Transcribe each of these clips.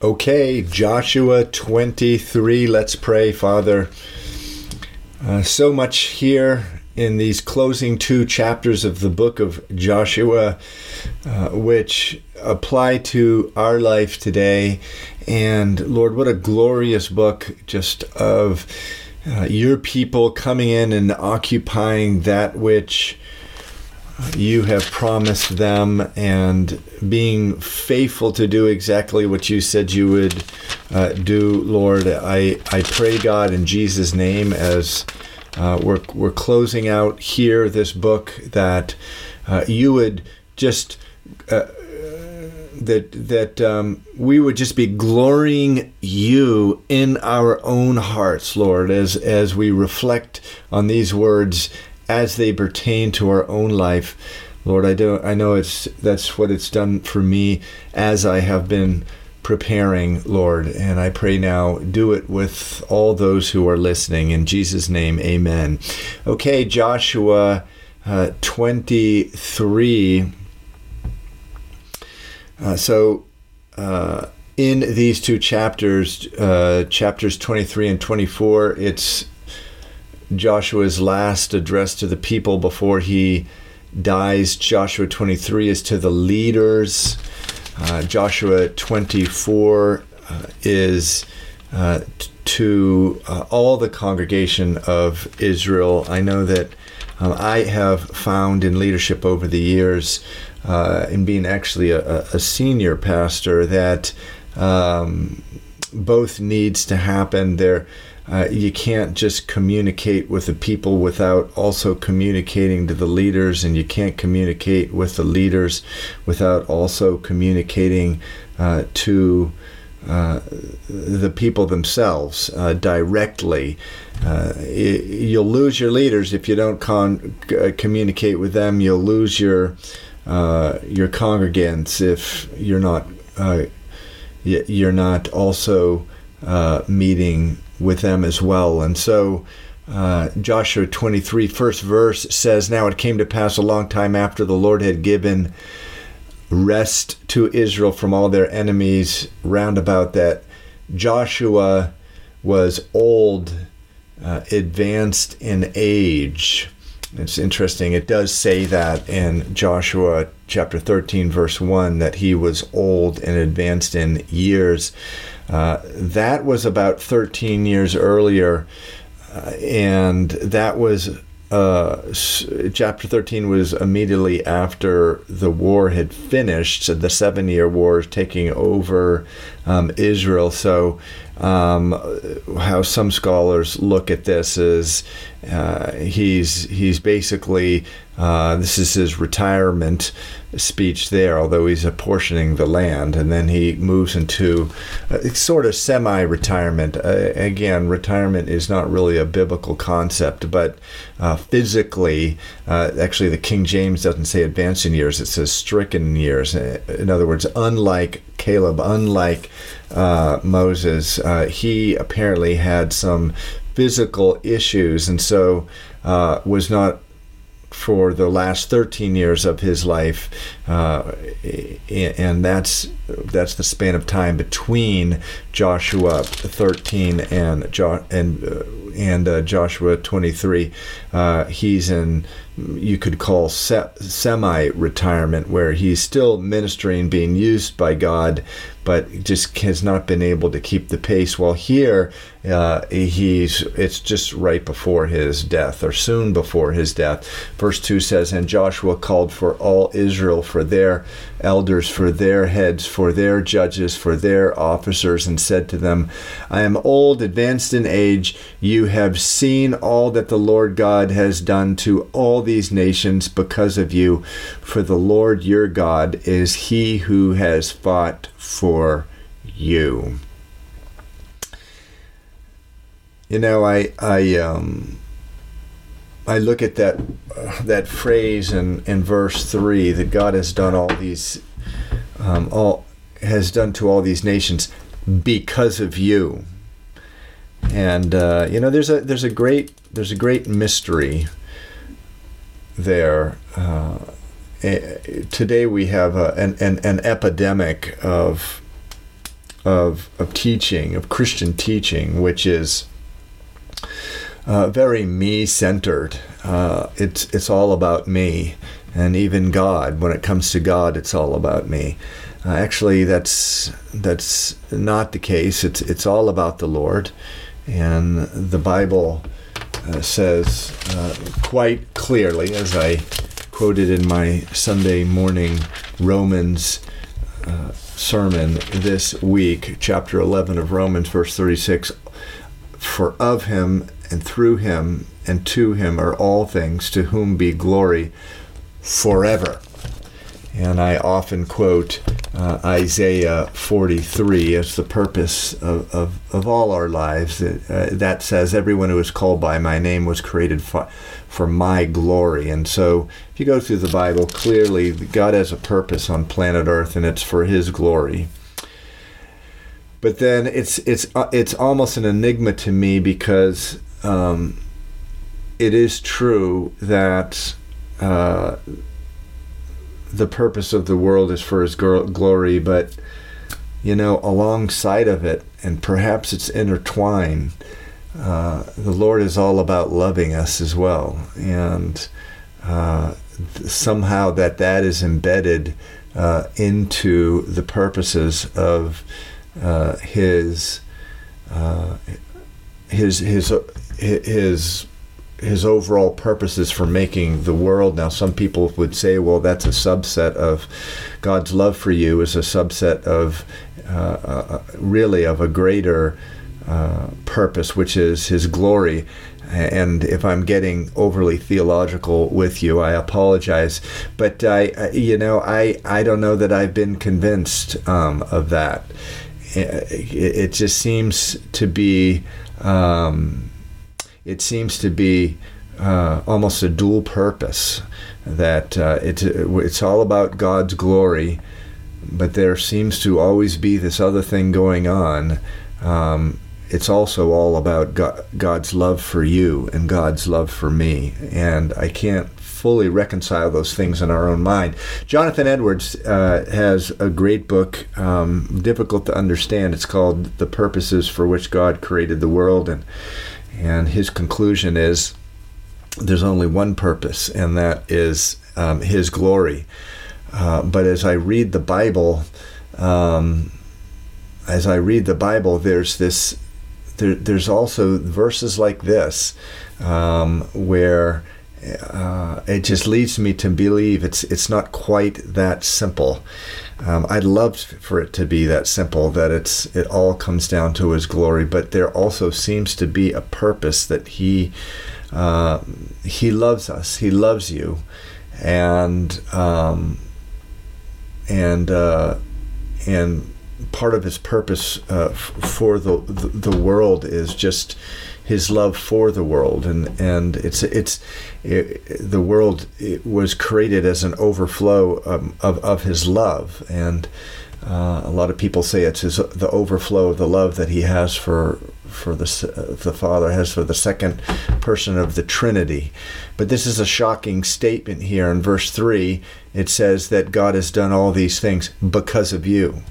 Okay, Joshua 23. Let's pray, Father. So much here in these closing two chapters of the book of Joshua, which apply to our life today. And Lord, what a glorious book just of your people coming in and occupying that which you have promised them and being faithful to do exactly what you said you would do, Lord. I pray, God, in Jesus' name, as we're closing out here this book, that you would just that we would just be glorying you in our own hearts, Lord, as we reflect on these words as they pertain to our own life. Lord, I know that's what it's done for me as I have been preparing, Lord, and I pray now, do it with all those who are listening. In Jesus' name, amen. Okay, Joshua 23. In these two chapters, chapters 23 and 24, it's Joshua's last address to the people before he dies. Joshua 23 is to the leaders. Joshua 24 is to all the congregation of Israel. I know that I have found in leadership over the years, in being actually a senior pastor, that both needs to happen. You can't just communicate with the people without also communicating to the leaders, and you can't communicate with the leaders without also communicating to the people themselves directly. You'll lose your leaders if you don't communicate with them. You'll lose your congregants if you're not also meeting with them as well. And so Joshua 23, first verse says, "Now it came to pass a long time after the Lord had given rest to Israel from all their enemies round about, that Joshua was old, advanced in age." It's interesting. It does say that in Joshua chapter 13, verse 1, that he was old and advanced in years. That was about 13 years earlier, and that was chapter 13 was immediately after the war had finished, so the 7-year war taking over Israel. So how some scholars look at this is he's basically this is his retirement speech there, although he's apportioning the land, and then he moves into sort of semi-retirement. Again, retirement is not really a biblical concept, but physically, actually the King James doesn't say advanced in years, it says stricken years. In other words, unlike Caleb, unlike Moses, he apparently had some physical issues, and so was not for the last 13 years of his life, and that's the span of time between Joshua 13 and Joshua 23. He's in, you could call, semi-retirement, where he's still ministering, being used by God, but just has not been able to keep the pace. While here, it's just right before his death, or soon before his death. Verse 2 says, "And Joshua called for all Israel, for their elders, for their heads, for their judges, for their officers, and said to them, I am old, advanced in age. You have seen all that the Lord God has done to all these nations because of you. For the Lord your God is he who has fought for you." You know, I look at that phrase in verse 3, that God has done all these, has done to all these nations because of you. And there's a great mystery there. Today we have an epidemic of of teaching, of Christian teaching, which is very me-centered. It's all about me, and even God. When it comes to God, it's all about me. Actually, that's not the case. It's all about the Lord, and the Bible says quite clearly, as I quoted in my Sunday morning Romans sermon this week, chapter 11 of Romans, verse 36, "For of him and through him and to him are all things, to whom be glory forever." And I often quote Isaiah 43 as the purpose of all our lives. That says, "Everyone who is called by my name was created for my glory." And so if you go through the Bible, clearly God has a purpose on planet Earth, and it's for his glory. But then it's almost an enigma to me, because it is true that the purpose of the world is for his glory, but alongside of it, and perhaps it's intertwined, the Lord is all about loving us as well, and somehow that is embedded into the purposes of his overall purposes for making the world. Now, some people would say, well, that's a subset of God's love for you, is a subset of really of a greater purpose, which is his glory. And if I'm getting overly theological with you, I apologize. But I don't know that I've been convinced of that. It just seems to be. It seems to be almost a dual purpose, that it's all about God's glory, but there seems to always be this other thing going on. It's also all about God's love for you and God's love for me, and I can't fully reconcile those things in our own mind. Jonathan Edwards has a great book, difficult to understand. It's called "The Purposes for Which God Created the World," and his conclusion is there's only one purpose, and that is his glory. But as I read the Bible, there's also verses like this where it just leads me to believe it's not quite that simple. I'd love for it to be that simple, that it all comes down to his glory, but there also seems to be a purpose, that he loves us, he loves you, and part of his purpose for the world is just his love for the world, and the world was created as an overflow of his love, and a lot of people say it's the overflow of the love that he has for the Father has for the second person of the Trinity. But this is a shocking statement here in verse 3. It says that God has done all these things because of you.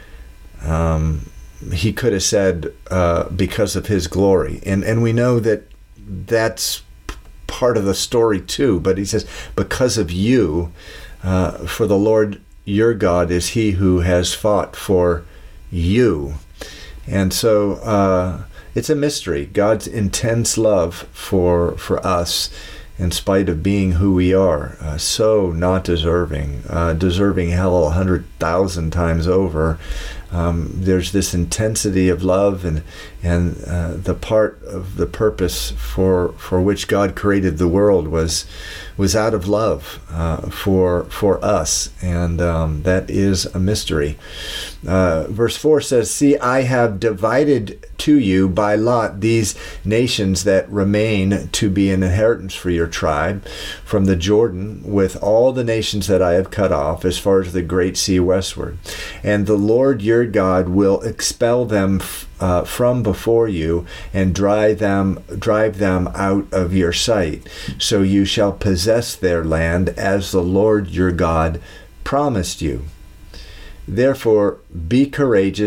He could have said because of his glory, and we know that that's part of the story too, but he says because of you, for the Lord your God is he who has fought for you. And so it's a mystery, God's intense love for us, in spite of being who we are, so not deserving hell 100,000 times over. There's this intensity of love, and the part of the purpose for which God created the world was out of love for us, and that is a mystery. Verse 4 says, "See, I have divided to you by lot these nations that remain to be an inheritance for your tribe, from the Jordan with all the nations that I have cut off, as far as the great sea westward. And the Lord your God will expel them from before you, and drive them out of your sight. So you shall possess their land, as the Lord your God promised you. Therefore be courageous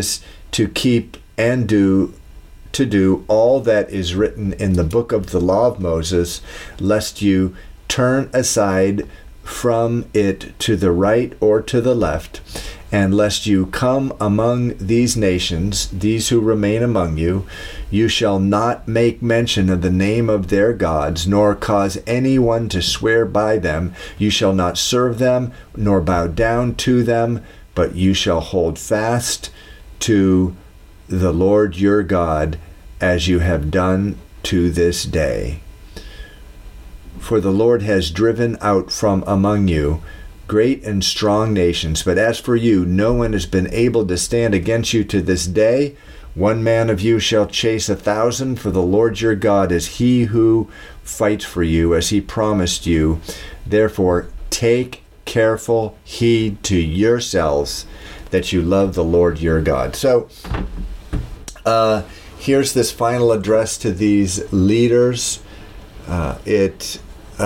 to keep and to do all that is written in the book of the law of Moses, lest you turn aside from it to the right or to the left, and lest you come among these nations, these who remain among you, you shall not make mention of the name of their gods, nor cause anyone to swear by them. You shall not serve them, nor bow down to them, but you shall hold fast to the Lord your God, as you have done to this day. For the Lord has driven out from among you great and strong nations, but as for you, no one has been able to stand against you to this day. One man of you shall chase 1,000, for the Lord your God is he who fights for you, as he promised you. Therefore, take careful heed to yourselves that you love the Lord your God. So, here's this final address to these leaders. It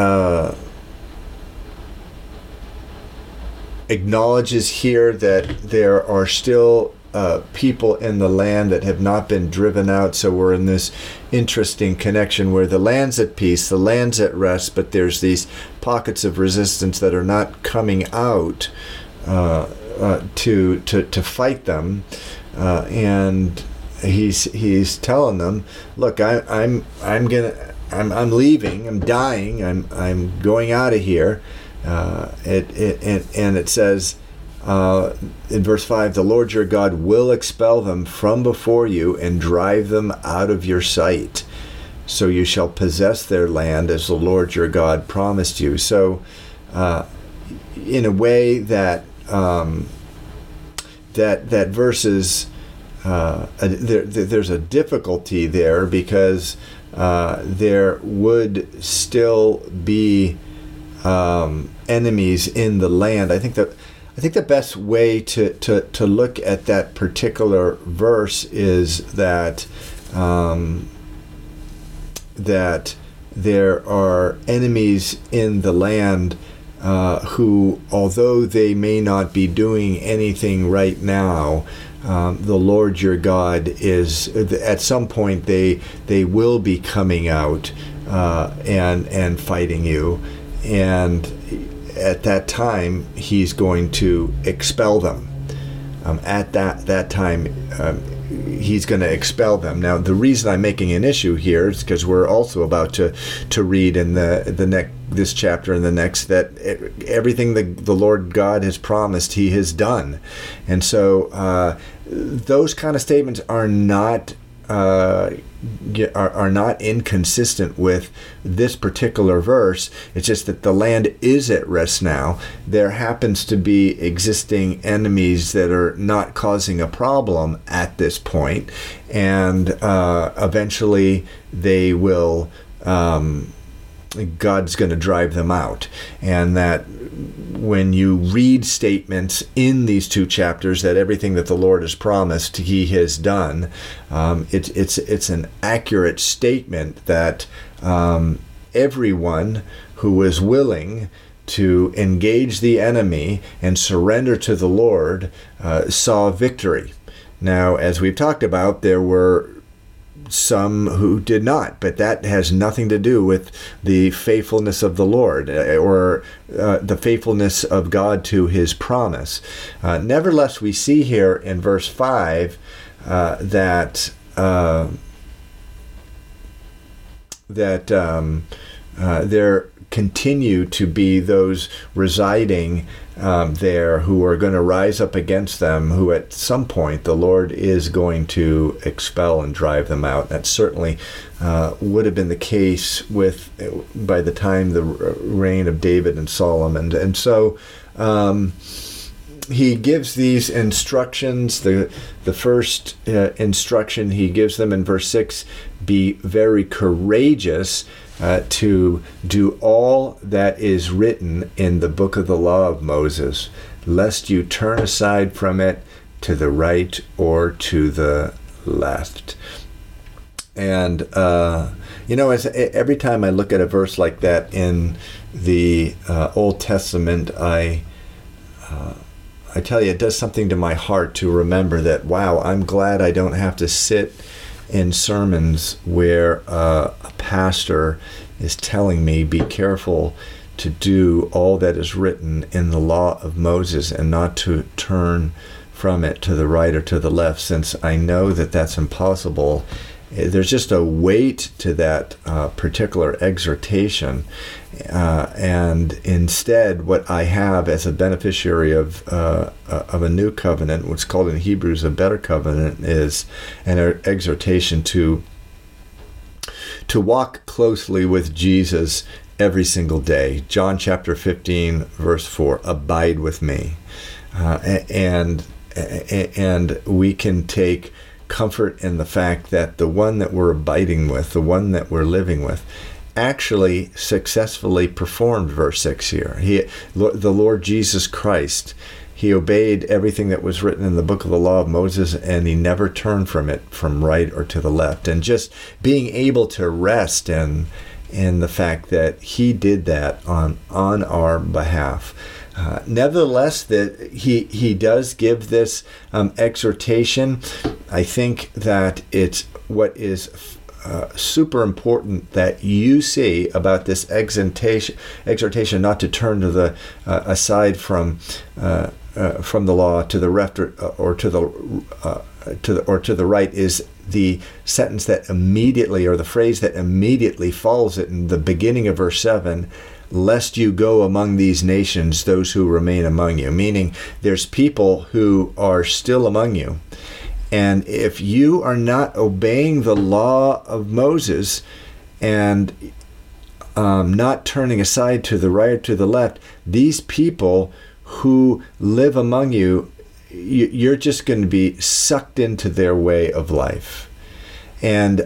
acknowledges here that there are still people in the land that have not been driven out. So we're in this interesting connection where the land's at peace, the land's at rest, but there's these pockets of resistance that are not coming out to fight them, and he's telling them, look, I'm leaving, I'm dying, I'm going out of here. And it says in verse 5, the Lord your God will expel them from before you and drive them out of your sight. So you shall possess their land as the Lord your God promised you. So in a way that that verse is there's a difficulty there, because there would still be enemies in the land. I think the best way to look at that particular verse is that that there are enemies in the land who, although they may not be doing anything right now, the Lord your God is, at some point they will be coming out and fighting you, and at that time he's going to expel them. At that time he's going to expel them. Now, the reason I'm making an issue here is because we're also about to read in this chapter and the next that everything the Lord God has promised, he has done. And so those kind of statements are not inconsistent with this particular verse. It's just that the land is at rest now. There happens to be existing enemies that are not causing a problem at this point, and eventually they will. God's going to drive them out. And that when you read statements in these two chapters that everything that the Lord has promised he has done, it's an accurate statement that everyone who is willing to engage the enemy and surrender to the Lord saw victory. Now, as we've talked about, there were some who did not, but that has nothing to do with the faithfulness of the Lord or the faithfulness of God to his promise. Nevertheless, we see here in verse 5 that there continue to be those residing there who are going to rise up against them, who at some point the Lord is going to expel and drive them out. That certainly would have been the case by the time the reign of David and Solomon. And so he gives these instructions. The first instruction he gives them in verse 6, be very courageous to do all that is written in the book of the law of Moses, lest you turn aside from it to the right or to the left. And, every time I look at a verse like that in the Old Testament, I I tell you, it does something to my heart to remember that, wow, I'm glad I don't have to sit in sermons where a pastor is telling me, be careful to do all that is written in the law of Moses and not to turn from it to the right or to the left, since I know that that's impossible. There's just a weight to that particular exhortation. And instead, what I have as a beneficiary of a new covenant, what's called in Hebrews a better covenant, is an exhortation to walk closely with Jesus every single day. John chapter 15, verse 4, abide with me. And we can take comfort in the fact that the one that we're abiding with, the one that we're living with, actually successfully performed verse 6 here. The Lord Jesus Christ, he obeyed everything that was written in the book of the law of Moses, and he never turned from it from right or to the left. And just being able to rest in the fact that he did that on our behalf. Nevertheless, that he does give this exhortation. I think that it's what is super important that you see about this exhortation not to turn to the aside from the law to the left or to the right, is the sentence that immediately, or the phrase that immediately follows it in the beginning of verse 7, lest you go among these nations, those who remain among you. Meaning there's people who are still among you. And if you are not obeying the law of Moses and not turning aside to the right or to the left, these people who live among you, you're just going to be sucked into their way of life. And,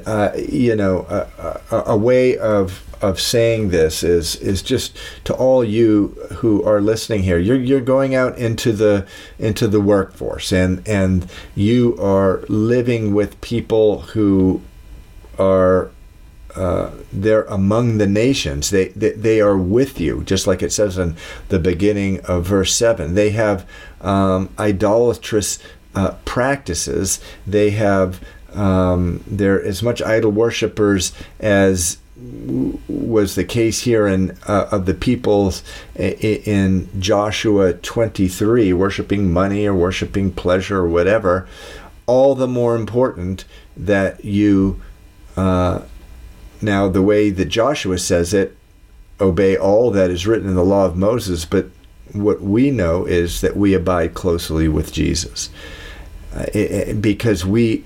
a way of saying this is just to all you who are listening here. You're going out into the workforce, and you are living with people who are they're among the nations. They are with you, just like it says in the beginning of verse 7. They have idolatrous practices. They have they're as much idol worshippers as was the case here in of the peoples in Joshua 23, worshiping money or worshiping pleasure or whatever. All the more important that you now, the way that Joshua says it, obey all that is written in the law of Moses, but what we know is that we abide closely with Jesus, because we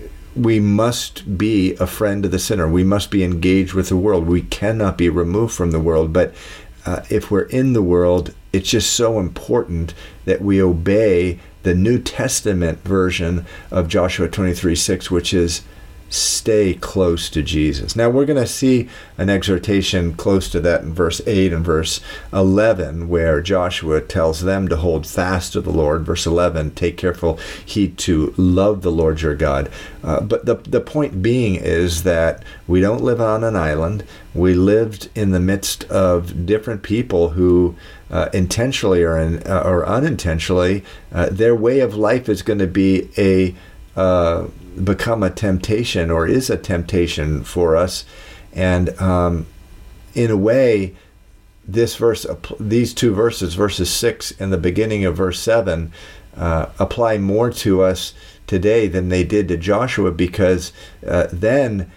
must be a friend of the sinner. We must be engaged with the world. We cannot be removed from the world. But if we're in the world, it's just so important that we obey the New Testament version of Joshua 23:6, which is stay close to Jesus. Now we're going to see an exhortation close to that in verse 8 and verse 11, where Joshua tells them to hold fast to the Lord. Verse 11, take careful heed to love the Lord your God. But the point being is that we don't live on an island. We lived in the midst of different people who intentionally or unintentionally, their way of life is going to be become a temptation, or is a temptation for us. And in a way, these two verses, verses 6 and the beginning of verse 7, apply more to us today than they did to Joshua, because then,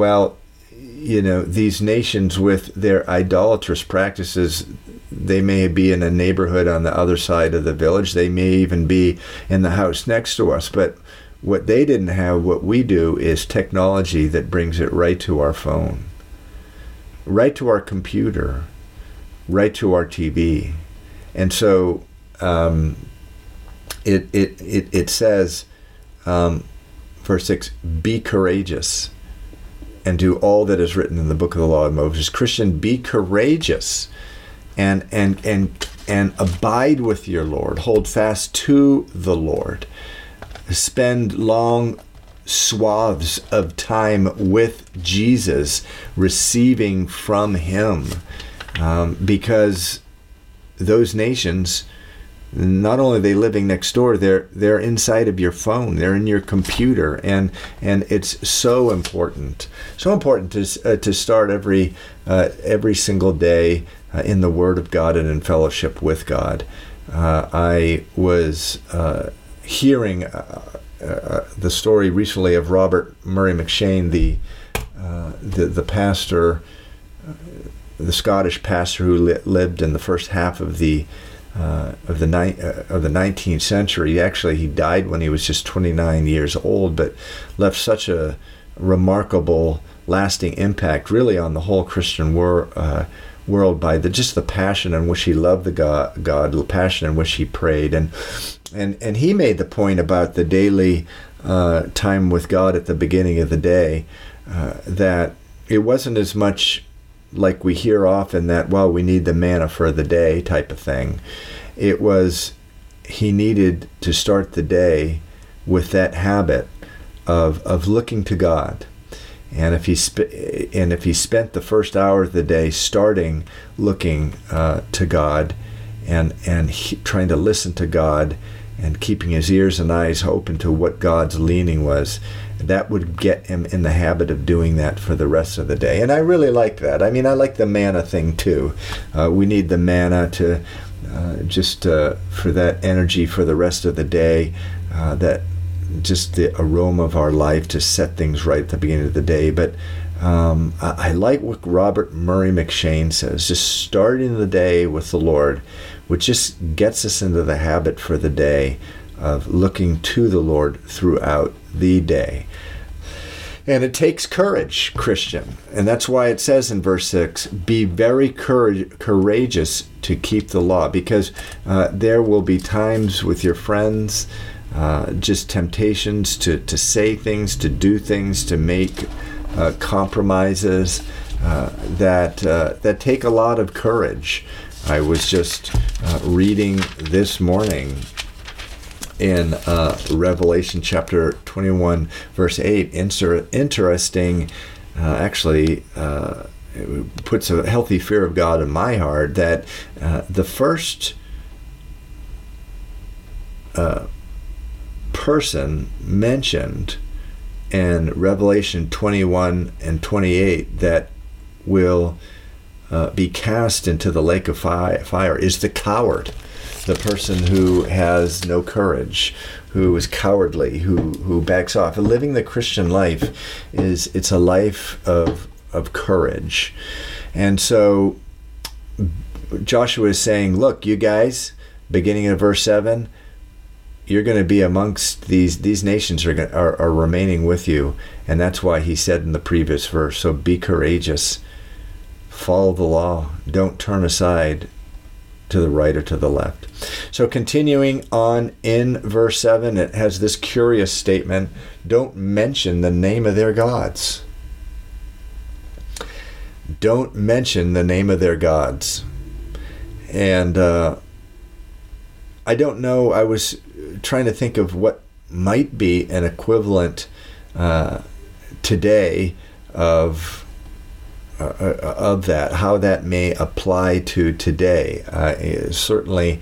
these nations with their idolatrous practices, they may be in a neighborhood on the other side of the village. They may even be in the house next to us. But what they didn't have, what we do, is technology that brings it right to our phone, right to our computer, right to our TV. And so it says, verse 6, be courageous and do all that is written in the book of the law of Moses. Christian, be courageous and abide with your Lord. Hold fast to the Lord. Spend long swaths of time with Jesus, receiving from him, because those nations not only are they living next door, they're inside of your phone, they're in your computer, and it's so important to start every single day in the Word of God and in fellowship with God. I was hearing the story recently of Robert Murray M'Cheyne, the pastor, the Scottish pastor who lived in the first half of the 19th century. Actually, he died when he was just 29 years old, but left such a remarkable, lasting impact, really, on the whole Christian world by just the passion in which he loved the God, the passion in which he prayed, and he made the point about the daily time with God at the beginning of the day, that it wasn't as much like we hear often that, well, we need the manna for the day type of thing. It was, he needed to start the day with that habit of looking to God. And if he spent the first hour of the day starting looking to God and trying to listen to God and keeping his ears and eyes open to what God's leaning was, that would get him in the habit of doing that for the rest of the day. And I really like that. I mean, I like the manna thing too. We need the manna to for that energy for the rest of the day, that just the aroma of our life to set things right at the beginning of the day. But I like what Robert Murray M'Cheyne says, just starting the day with the Lord, which just gets us into the habit for the day of looking to the Lord throughout the day. And it takes courage, Christian. And that's why it says in verse 6, be very courageous to keep the law, because there will be times with your friends, just temptations to say things, to do things, to make compromises that take a lot of courage. I was just reading this morning in Revelation chapter 21, verse 8, interesting, actually, it puts a healthy fear of God in my heart, that the first person mentioned in Revelation 21 and 28 that will be cast into the lake of fire is the coward, the person who has no courage, who is cowardly, who backs off. And living the Christian life it's a life of courage. And so Joshua is saying, look, you guys, beginning of verse 7, you're going to be amongst these nations are remaining with you. And that's why he said in the previous verse, so be courageous, follow the law, don't turn aside to the right or to the left. So continuing on in verse 7, it has this curious statement, don't mention the name of their gods. Don't mention the name of their gods. And I don't know, I was trying to think of what might be an equivalent today of that, how that may apply to today. Certainly,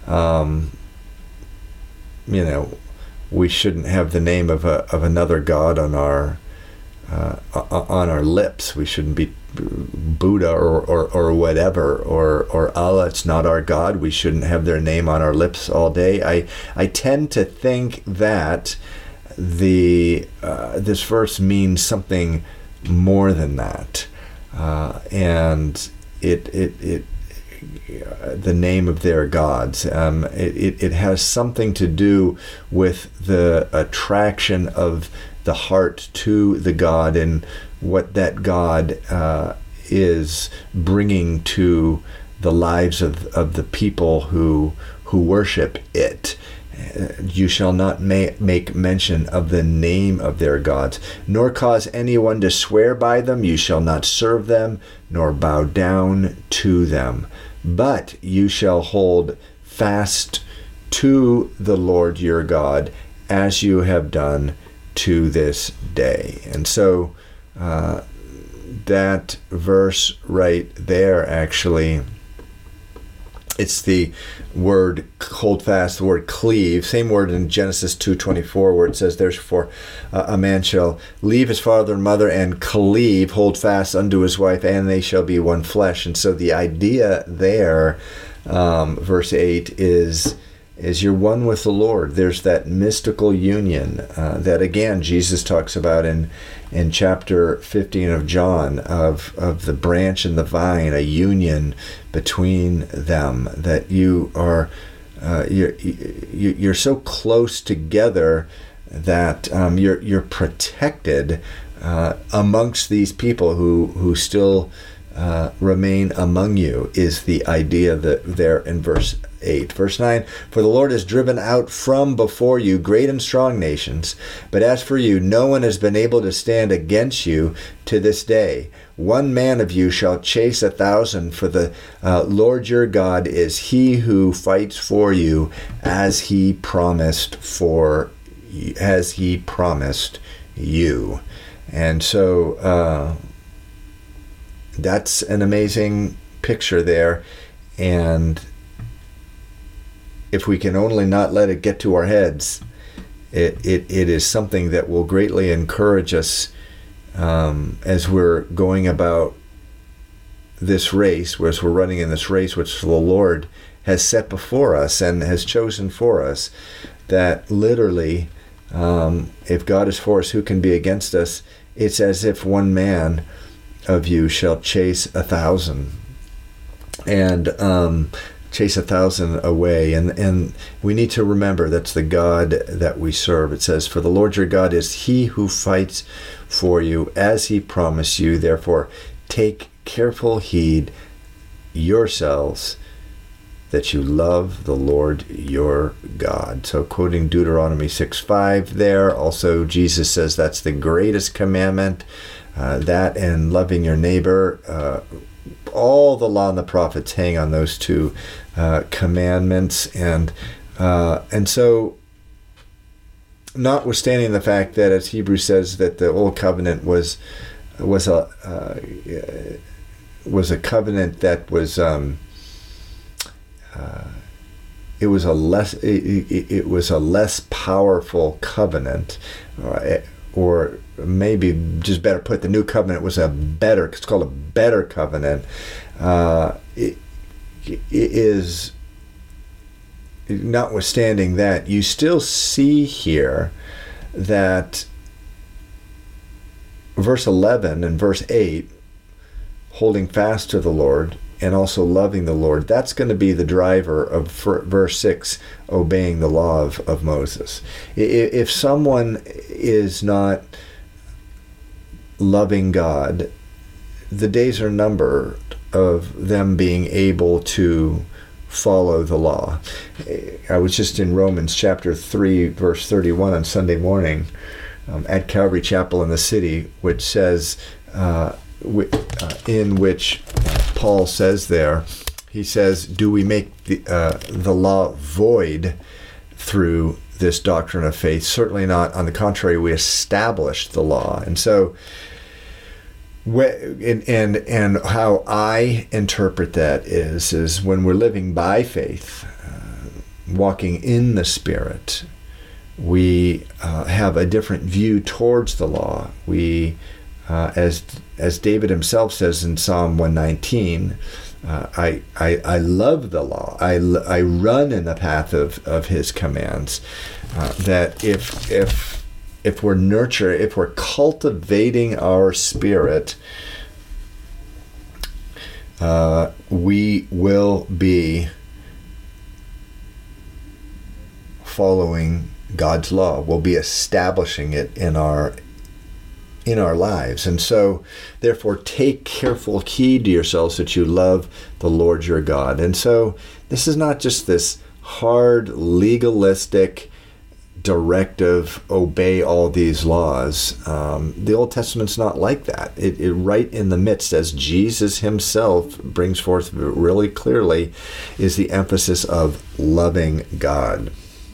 we shouldn't have the name of another god on our lips. We shouldn't be Buddha or whatever, or Allah. It's not our God. We shouldn't have their name on our lips all day. I tend to think that this verse means something more than that. And the name of their gods. It has something to do with the attraction of the heart to the God and what that God is bringing to the lives of the people who worship it. You shall not make mention of the name of their gods, nor cause anyone to swear by them. You shall not serve them, nor bow down to them. But you shall hold fast to the Lord your God, as you have done to this day. And so that verse right there actually It's the word hold fast, the word cleave, same word in Genesis 2:24 where it says, therefore a man shall leave his father and mother and cleave, hold fast unto his wife, and they shall be one flesh. And so the idea there, verse 8, is you're one with the Lord. There's that mystical union that, again, Jesus talks about in chapter 15 of John, of the branch and the vine, a union between them, that you are you're so close together that you're protected amongst these people who still remain among you, is the idea that there in verse 8. Verse 9, for the Lord has driven out from before you great and strong nations, but as for you, no one has been able to stand against you to this day. One man of you shall chase 1,000, for the Lord your God is he who fights for you, as he promised you. And so that's an amazing picture there. And if we can only not let it get to our heads, it is something that will greatly encourage us as we're going about this race, as we're running in this race which the Lord has set before us and has chosen for us, that literally, if God is for us, who can be against us? It's as if one man of you shall chase 1,000. And chase 1,000 away, and we need to remember that's the God that we serve. It says, for the Lord your God is he who fights for you, as he promised you. Therefore take careful heed yourselves that you love the Lord your God. So quoting Deuteronomy 6:5 there. Also Jesus says that's the greatest commandment, that and loving your neighbor. All the law and the prophets hang on those two commandments, and so, notwithstanding the fact that, as Hebrews says, that the old covenant was a covenant that was it was a less powerful covenant, or maybe just better put, the new covenant was it's called a better covenant. It is, notwithstanding that, you still see here that verse 11 and verse 8, holding fast to the Lord and also loving the Lord, that's going to be the driver of verse 6, obeying the law of Moses. If someone is not loving God, the days are numbered of them being able to follow the law. I was just in Romans chapter 3, verse 31 on Sunday morning at Calvary Chapel in the city, which says, in which Paul says there, he says, do we make the law void through this doctrine of faith? Certainly not. On the contrary, we establish the law. And so, and how I interpret that is when we're living by faith, walking in the Spirit, we have a different view towards the law. We, as David himself says in Psalm 119, I love the law. I run in the path of his commands. That if we're cultivating our spirit, we will be following God's law. We'll be establishing it in our lives. And so, therefore, take careful heed to yourselves that you love the Lord your God. And so, this is not just this hard, legalistic directive, obey all these laws. The Old Testament's not like that. It right in the midst, as Jesus himself brings forth really clearly, is the emphasis of loving God.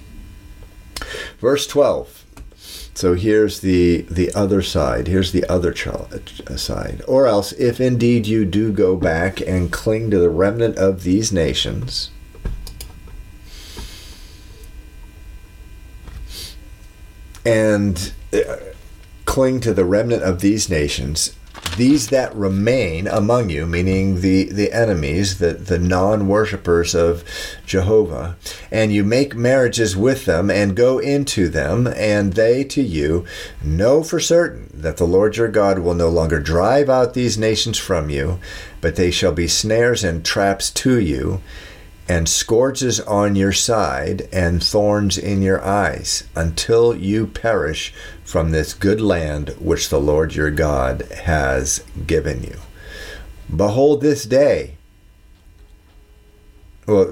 Verse 12. So here's the other side. Here's the other side. Or else, if indeed you do go back and cling to the remnant of these nations, and cling to the remnant of these nations, these that remain among you, meaning the enemies, the non-worshippers of Jehovah, and you make marriages with them and go into them, and they to you, know for certain that the Lord your God will no longer drive out these nations from you, but they shall be snares and traps to you, and scourges on your side, and thorns in your eyes, until you perish from this good land which the Lord your God has given you. Behold this day. Well,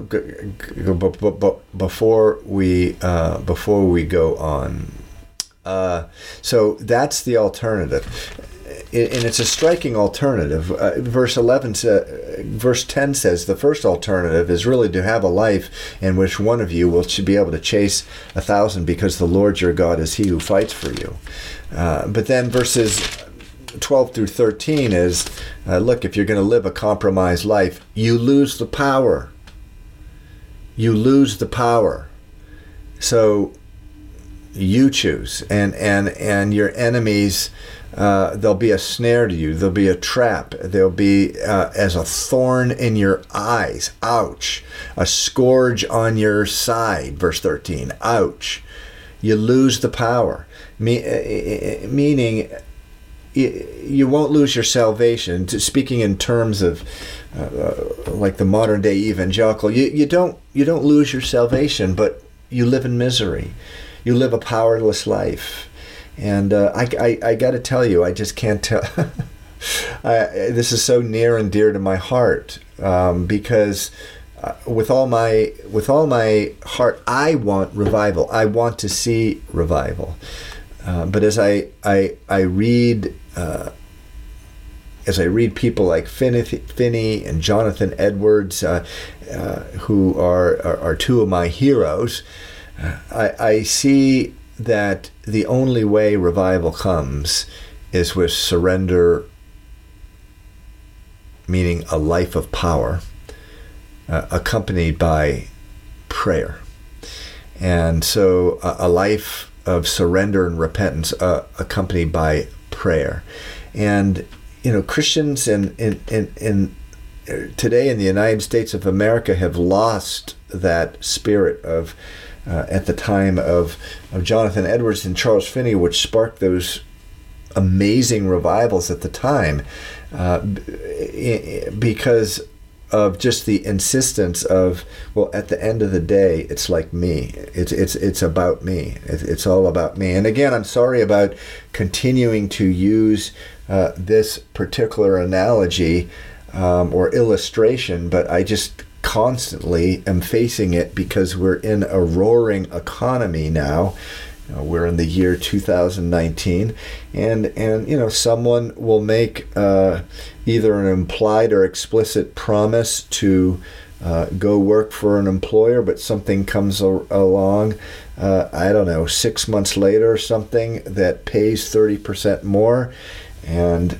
before we go on, so that's the alternative. And it's a striking alternative. Verse 10 says the first alternative is really to have a life in which one of you should be able to chase 1,000 because the Lord your God is he who fights for you. But then verses 12 through 13 is, look, if you're going to live a compromised life, you lose the power. You lose the power. So you choose. And your enemies, there'll be a snare to you. There'll be a trap. There'll be as a thorn in your eyes. Ouch. A scourge on your side. Verse 13. Ouch. You lose the power. Meaning you won't lose your salvation. Speaking in terms of like the modern day evangelical, you don't lose your salvation, but you live in misery. You live a powerless life. And I got to tell you, I just can't tell. This is so near and dear to my heart because with all my heart, I want revival. I want to see revival. But as I read people like Finney and Jonathan Edwards, who are two of my heroes, I see that the only way revival comes is with surrender, meaning a life of power, accompanied by prayer. And so a life of surrender and repentance accompanied by prayer. And, Christians in today in the United States of America have lost that spirit of at the time of Jonathan Edwards and Charles Finney, which sparked those amazing revivals at the time, because of just the insistence of, well, at the end of the day, it's like me. It's about me. It's all about me. And again, I'm sorry about continuing to use this particular analogy or illustration, but I just constantly am facing it because we're in a roaring economy now. We're in the year 2019, and someone will make either an implied or explicit promise to go work for an employer, but something comes along, 6 months later or something that pays 30% more, and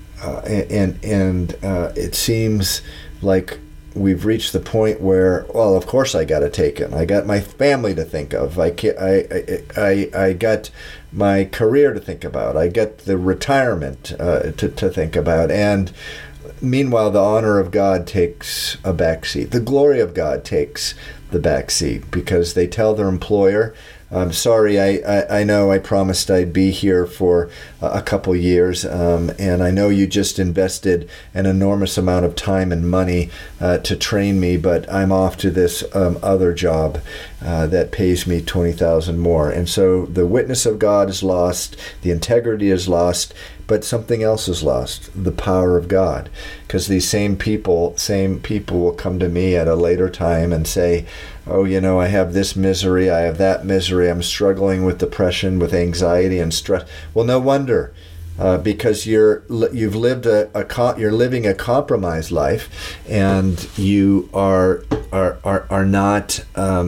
it seems like we've reached the point where, well, of course I got to take it. I got my family to think of. I got my career to think about. I got the retirement to think about. And meanwhile, the honor of God takes a backseat. The glory of God takes the backseat because they tell their employer, I'm sorry, I know I promised I'd be here for a couple years, and I know you just invested an enormous amount of time and money to train me, but I'm off to this other job that pays me $20,000 more. And so the witness of God is lost, the integrity is lost, but something else is lost, the power of God. Because these same people will come to me at a later time and say, oh, I have this misery, I have that misery, I'm struggling with depression, with anxiety and stress. Well, no wonder, because you're living a compromised life, and you are not.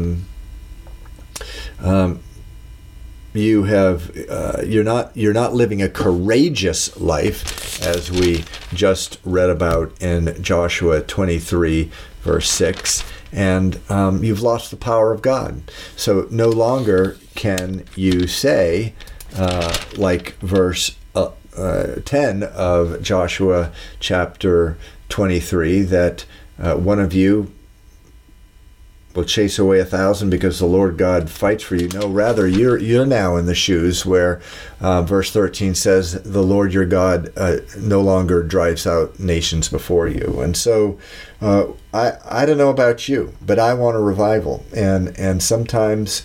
You're not living a courageous life, as we just read about in Joshua 23 verse 6, and you've lost the power of God. So no longer can you say, like verse 10 of Joshua chapter 23, that one of you will chase away 1,000 because the Lord God fights for you? No, rather, you're now in the shoes where verse 13 says the Lord your God no longer drives out nations before you. And so I don't know about you, but I want a revival. And sometimes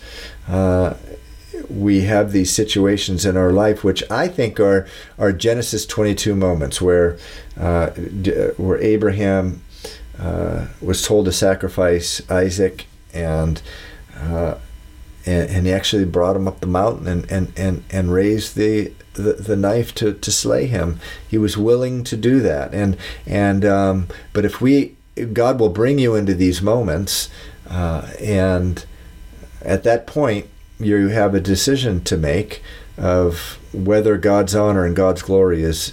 we have these situations in our life which I think are Genesis 22 moments where Abraham was told to sacrifice Isaac, and he actually brought him up the mountain and raised the knife to slay him. He was willing to do that, but God will bring you into these moments, and at that point you have a decision to make of whether God's honor and God's glory is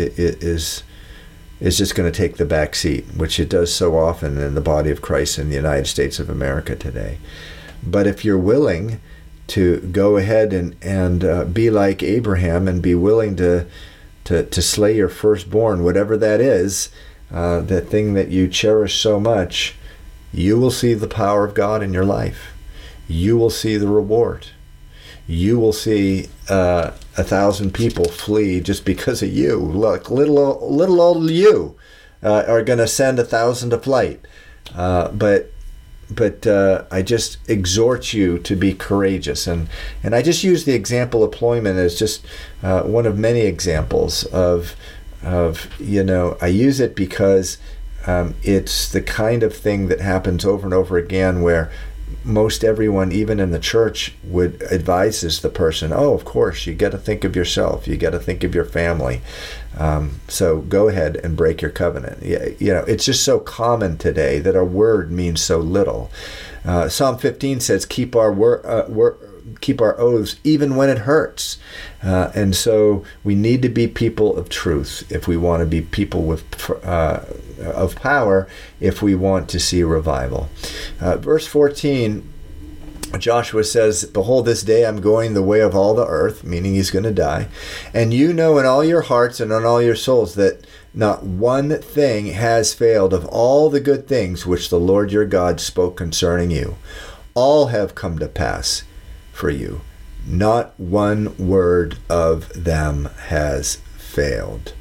just going to take the back seat, which it does so often in the body of Christ in the United States of America today. But if you're willing to go ahead and be like Abraham and be willing to slay your firstborn, whatever that is, that thing that you cherish so much, you will see the power of God in your life. You will see the reward. You will see 1,000 people flee just because of you. Look, little old you are going to send 1,000 to flight. But I just exhort you to be courageous. And I just use the example of employment as just one of many examples of I use it because it's the kind of thing that happens over and over again where most everyone, even in the church, would advises the person, oh, of course, you got to think of yourself. You got to think of your family. So go ahead and break your covenant. It's just so common today that our word means so little. Psalm 15 says, keep our oaths even when it hurts. And so we need to be people of truth if we want to be people of power, if we want to see revival. Verse 14, Joshua says, behold, this day I'm going the way of all the earth, meaning he's going to die. And you know in all your hearts and on all your souls that not one thing has failed of all the good things which the Lord your God spoke concerning you. All have come to pass for you. Not one word of them has failed.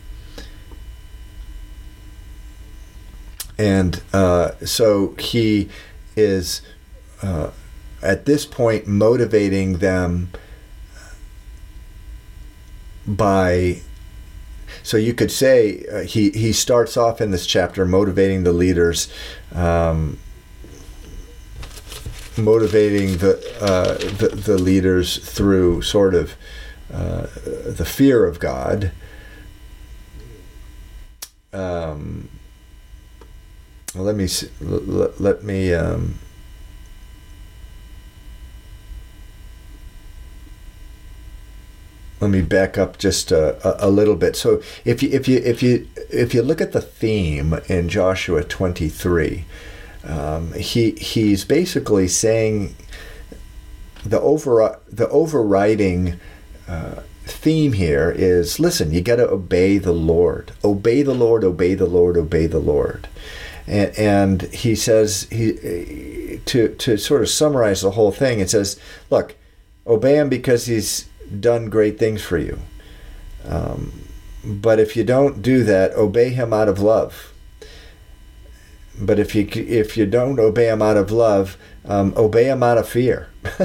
And so he is, at this point, motivating them by... So you could say he starts off in this chapter motivating the leaders, motivating the leaders through sort of the fear of God. Let me back up just a little bit. So if you look at the theme in Joshua 23, he's basically saying the overriding theme here is, listen, you got to obey the Lord. Obey the Lord, obey the Lord, obey the Lord. And he says, to sort of summarize the whole thing, it says, look, obey him because he's done great things for you. But if you don't do that, obey him out of love. But if you don't obey him out of love, obey him out of fear.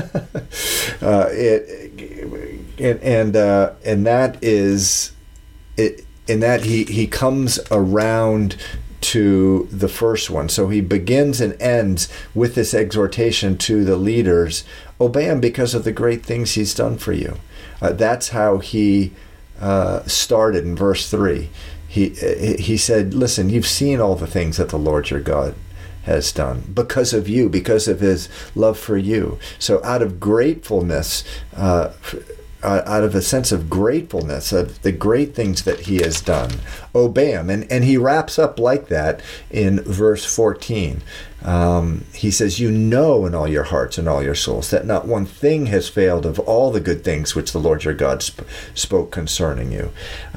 He comes around to the first one. So he begins and ends with this exhortation to the leaders: obey him because of the great things he's done for you. That's how he started in verse 3. He said, listen, you've seen all the things that the Lord your God has done because of you, because of his love for you. So out of gratefulness out of a sense of gratefulness of the great things that he has done. Obey him. And he wraps up like that in verse 14. He says, you know in all your hearts and all your souls that not one thing has failed of all the good things which the Lord your God spoke concerning you.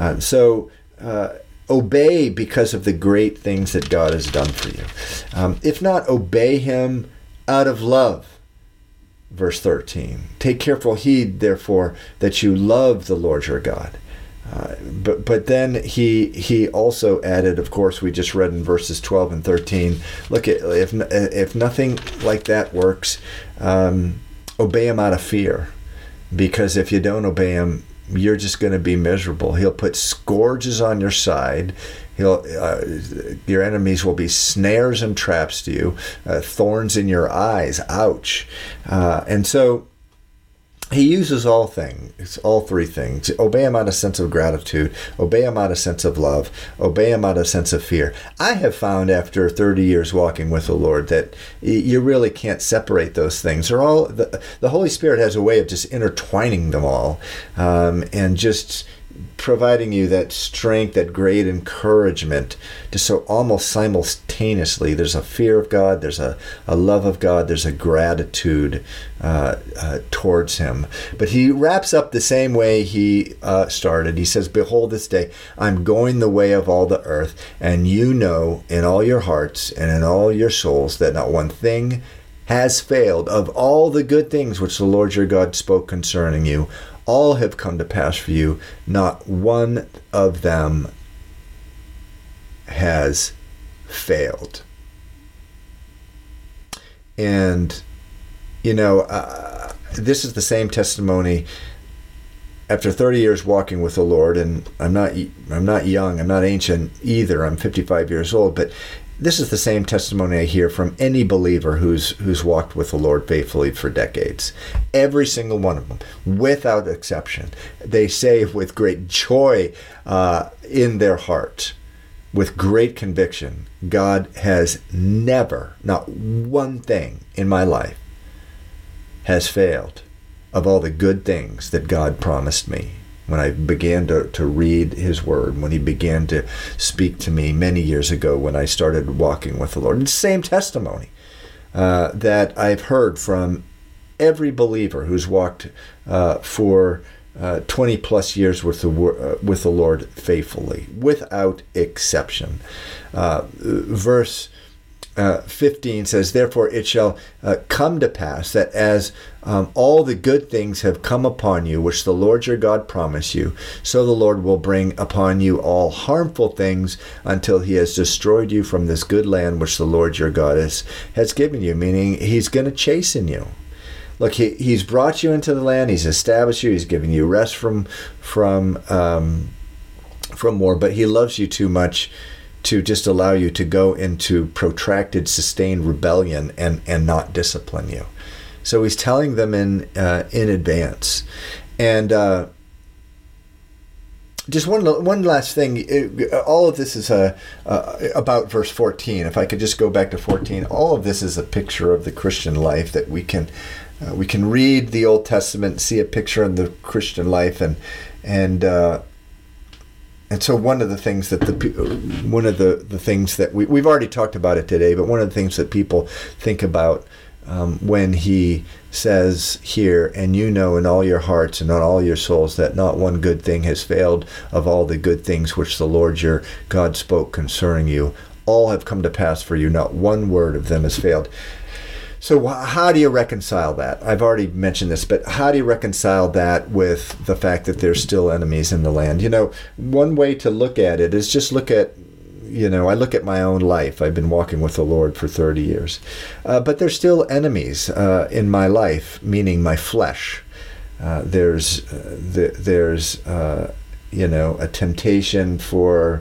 Obey because of the great things that God has done for you. If not, obey him out of love. Verse 13, take careful heed, therefore, that you love the Lord your God. But then he also added, of course, we just read in verses 12 and 13, look, if nothing like that works, obey him out of fear. Because if you don't obey him, you're just going to be miserable. He'll put scourges on your side. Your enemies will be snares and traps to you, thorns in your eyes. Ouch. And so he uses all three things. Obey him out of sense of gratitude. Obey him out of sense of love. Obey him out of sense of fear. I have found after 30 years walking with the Lord that you really can't separate those things. They're all the Holy Spirit has a way of just intertwining them all, and just providing you that strength, that great encouragement to so almost simultaneously there's a fear of God, there's a love of God, there's a gratitude towards him. But he wraps up the same way he started. He says, behold, this day I'm going the way of all the earth, and you know in all your hearts and in all your souls that not one thing has failed of all the good things which the Lord your God spoke concerning you. All have come to pass for you. Not one of them has failed. And, this is the same testimony after 30 years walking with the Lord. And I'm not young, I'm not ancient either. I'm 55 years old. But this is the same testimony I hear from any believer who's walked with the Lord faithfully for decades. Every single one of them, without exception, they say with great joy in their heart, with great conviction, God has never, not one thing in my life, has failed of all the good things that God promised me. When I began to read his word, when he began to speak to me many years ago when I started walking with the Lord. It's the same testimony that I've heard from every believer who's walked for 20 plus years with the Lord faithfully, without exception. Verse 15 says, therefore it shall come to pass that as all the good things have come upon you, which the Lord your God promised you, so the Lord will bring upon you all harmful things until he has destroyed you from this good land which the Lord your God has given you, meaning he's going to chasten you. Look, he's brought you into the land, he's established you, he's given you rest from war, but he loves you too much to just allow you to go into protracted, sustained rebellion and not discipline you. So he's telling them in advance. And just one last thing. All of this is about verse 14. If I could just go back to 14, all of this is a picture of the Christian life that we can read the Old Testament, see a picture of the Christian life, and so one of the things that the things that we've already talked about it today, but one of the things that people think about when he says here, and you know in all your hearts and on all your souls that not one good thing has failed of all the good things which the Lord your God spoke concerning you. All have come to pass for you. Not one word of them has failed. So how do you reconcile that? I've already mentioned this, but how do you reconcile that with the fact that there's still enemies in the land? One way to look at it is just look at, I look at my own life. I've been walking with the Lord for 30 years. But there's still enemies in my life, meaning my flesh. There's a temptation for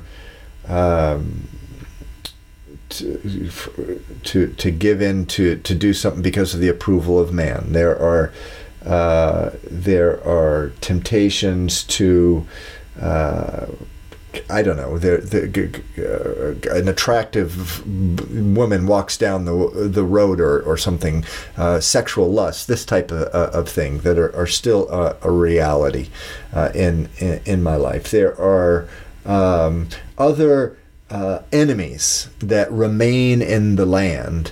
to give in to do something because of the approval of man. There are temptations to I don't know, an attractive woman walks down the road or something, sexual lust, this type of thing that are still a reality in my life. There are other enemies that remain in the land.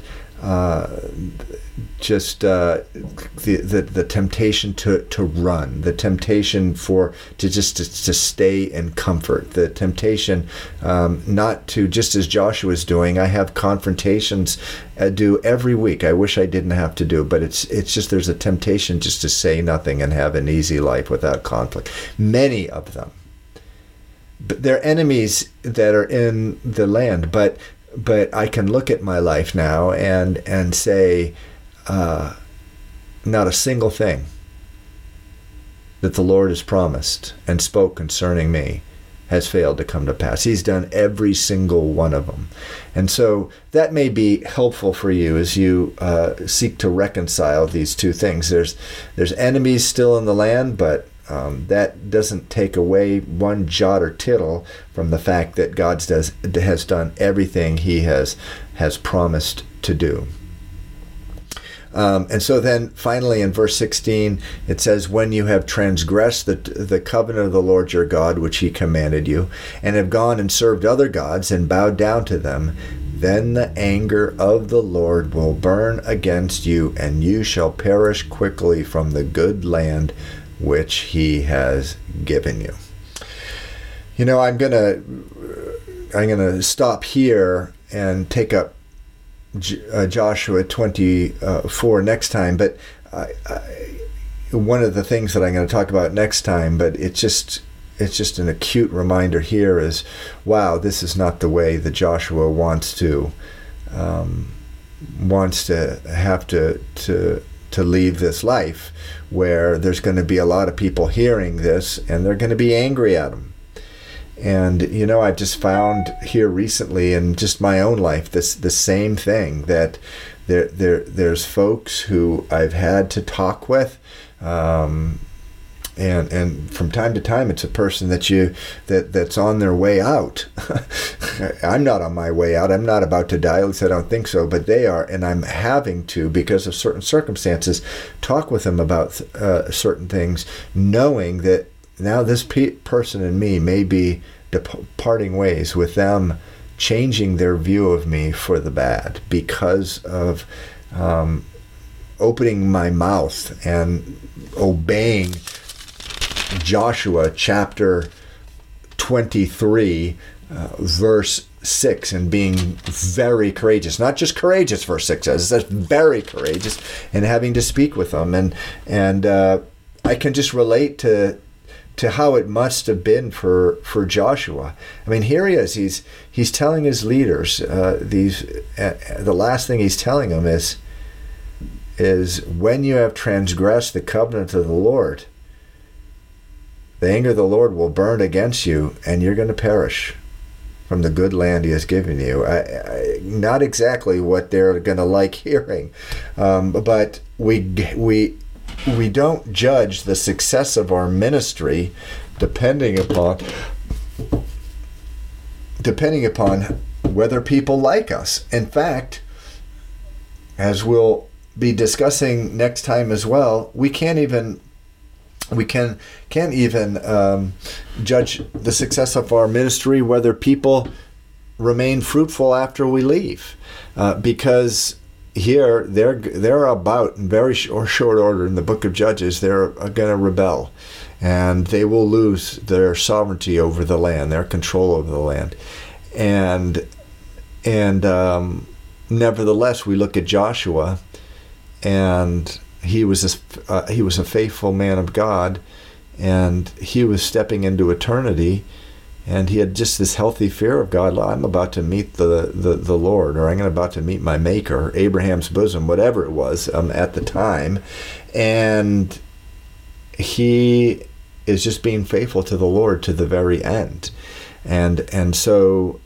The temptation to run, the temptation to stay in comfort, the temptation not to, just as Joshua's doing. I have confrontations I do every week. I wish I didn't have to do, but it's just there's a temptation just to say nothing and have an easy life without conflict. Many of them, but they're enemies that are in the land. But I can look at my life now and say, not a single thing that the Lord has promised and spoke concerning me has failed to come to pass. He's done every single one of them. And so that may be helpful for you as you seek to reconcile these two things. There's enemies still in the land, but that doesn't take away one jot or tittle from the fact that God has done everything he has promised to do. And so then finally in verse 16, it says, when you have transgressed the covenant of the Lord your God, which he commanded you, and have gone and served other gods and bowed down to them, then the anger of the Lord will burn against you, and you shall perish quickly from the good land which he has given you. You know, I'm gonna stop here and take up Joshua 24 next time, but one of the things that I'm going to talk about next time, but it's just an acute reminder here is, wow, this is not the way that Joshua wants to have to leave this life, where there's going to be a lot of people hearing this and they're going to be angry at him. And, you know, I've just found here recently in just my own life the same thing, that there's folks who I've had to talk with, and from time to time it's a person that's on their way out. I'm not on my way out. I'm not about to die. At least I don't think so. But they are, and I'm having to, because of certain circumstances, talk with them about certain things, knowing that now this person and me may be departing ways, with them changing their view of me for the bad because of opening my mouth and obeying Joshua chapter 23 verse 6 and being very courageous. Not just courageous, verse 6 says, it says very courageous, and having to speak with them. And I can just relate to how it must have been for Joshua. I mean, here he is. He's telling his leaders the last thing he's telling them is when you have transgressed the covenant of the Lord, the anger of the Lord will burn against you, and you're going to perish from the good land he has given you. Not exactly what they're going to like hearing, but we don't judge the success of our ministry depending upon whether people like us. In fact, as we'll be discussing next time as well, we can't even judge the success of our ministry whether people remain fruitful after we leave, because here they're about, in very short order in the book of Judges, they're going to rebel, and they will lose their sovereignty over the land, their control over the land, and nevertheless, we look at Joshua, and he was a faithful man of God, and he was stepping into eternity. And he had just this healthy fear of God. I'm about to meet the Lord, or I'm about to meet my Maker, Abraham's bosom, whatever it was at the time. And he is just being faithful to the Lord to the very end. And so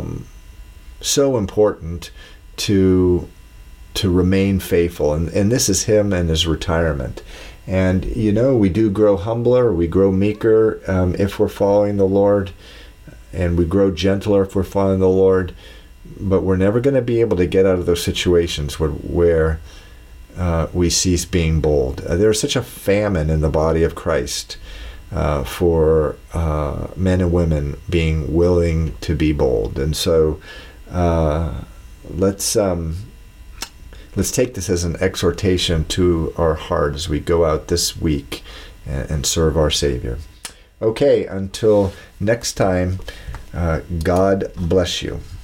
important to remain faithful. And this is him and his retirement. And, you know, we do grow humbler, we grow meeker if we're following the Lord. and we grow gentler if we're following the Lord, but we're never going to be able to get out of those situations where we cease being bold. There's such a famine in the body of Christ for men and women being willing to be bold. And so let's take this as an exhortation to our heart as we go out this week and serve our Savior. Okay, until next time, God bless you.